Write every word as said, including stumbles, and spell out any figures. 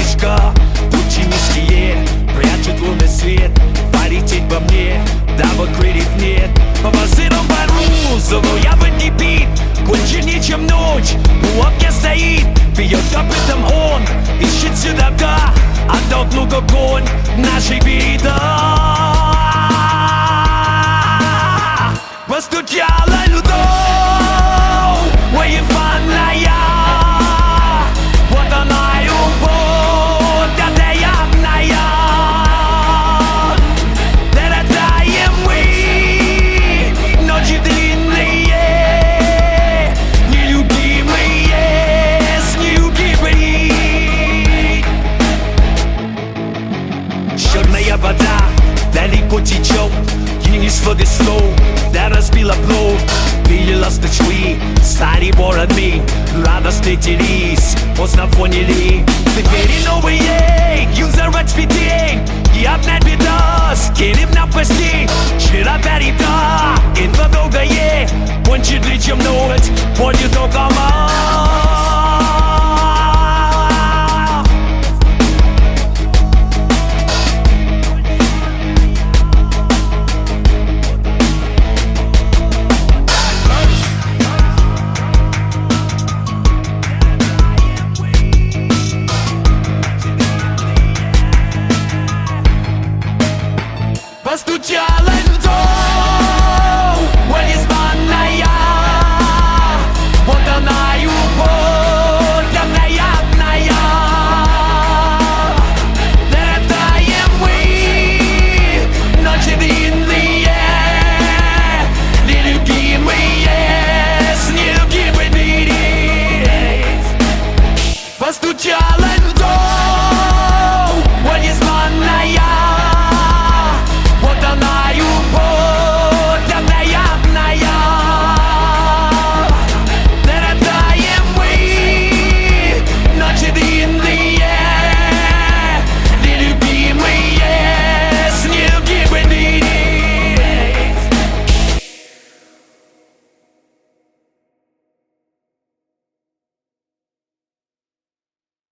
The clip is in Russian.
мешка. Тучи низкие прячут лунный свет. Полететь по мне, дабы крыльев нет. По базирам бору, зову я в бит. Конченее, чем ночь, у окна стоит. Бьет копытом он, ищет седока. Оттолкнул как конь нашей беда. Постучала любовь, воеванная. Вот она любовь, невероятная. Дорогая мы, ночи длинные, нелюбимые, с неугибли. Черная вода далеко течет, и не своды снов. Да разбила плод, пилила стычки, стали бородами. Радостно делись, поздно поняли. Теперь новые, юзерать фитей. И одна беда, скинем на пасти. Вчера переда, инфа долгое. Кончит ли чем ночь, будет только мать. Постучала